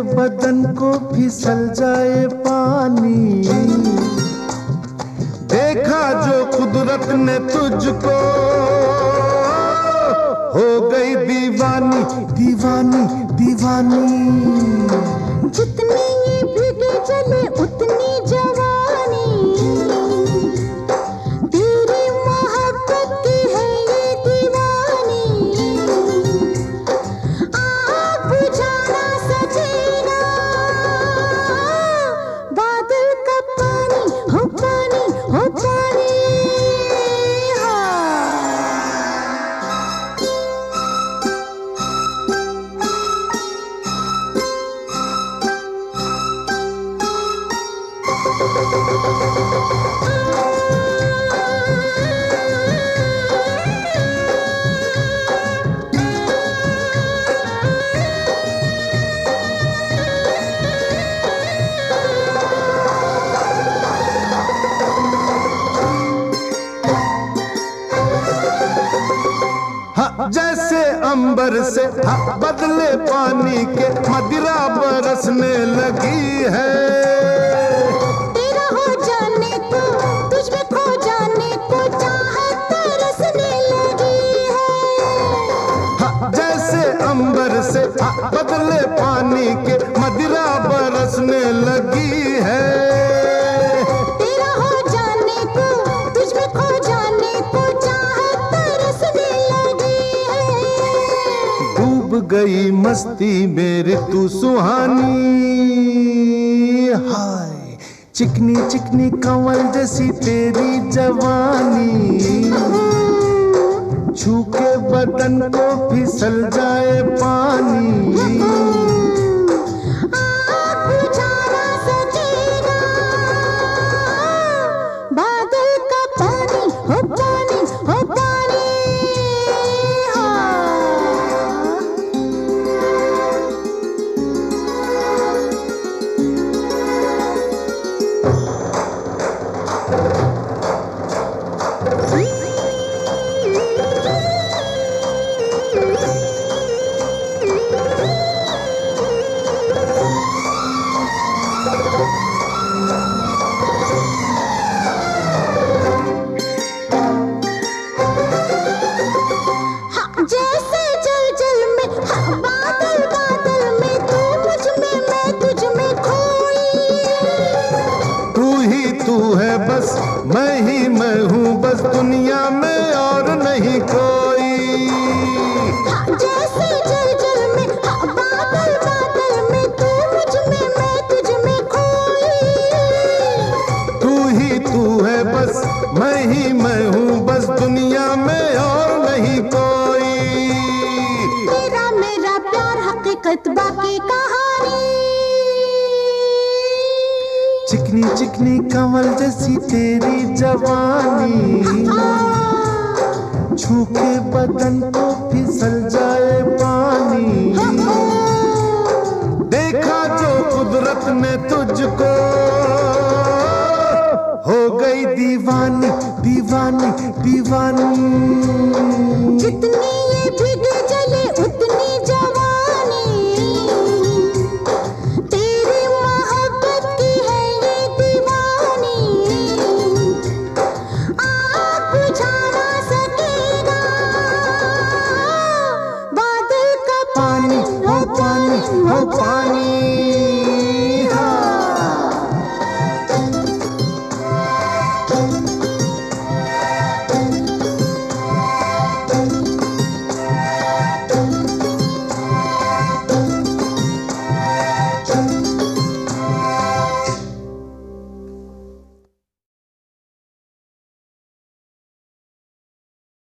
बदन को फिसल जाए पानी। देखा जो कुदरत ने तुझको, हो गई दीवानी दीवानी दीवानी। जितनी ये भीगे चले उतनी जवानी, तेरी मोहब्बत की है ये दीवानी। आग बुझाना सजेगा बादल का पानी, हो पानी, हो पानी। जैसे अंबर से बदले पानी के मदिरा बरसने लगी है। तेरा हो जाने को, तुझ में खो जाने को चाहत तरसने लगी है। जैसे अंबर से बदले पानी के मदिरा बरसने लगी है। तेरा हो जाने को, तुझ में खो जाने को चाहत तरसने लगी है। डूब गई मस्ती मेरी तू सुहानी, हाय चिकनी चिकनी कंवल जैसी तेरी जवानी। छू के बदन को फिसल जाए पानी। आग बुझाना सकेगा बादल का पानी, हो पानी, हो पानी। जैसे जल जल में, बादल बादल में, तू मुझ में मैं तुझ में खोई। तू ही तू है बस, मैं ही मैं हूँ बस, दुनिया में और नहीं कोई। जैसे जल जल में, बादल बादल में, तू मुझ में मैं तुझ में खोई। तू ही तू है बस, मैं ही मैं हूँ बस, दुनिया में और नहीं कोई। तेरा मेरा प्यार हकीकत बाकी कहानी। चिकनी चिकनी कमल जैसी तेरी जवानी। छू के बदन को फिसल जाए पानी। देखा जो कुदरत ने तुझको, हो गई दीवानी दीवानी दीवानी। जितनी ये भीगे चले उतनी जवानी, तेरी मोहब्बत की है ये दीवानी। आग बुझाना सकेगा बादल का पानी हो पानी हो पानी।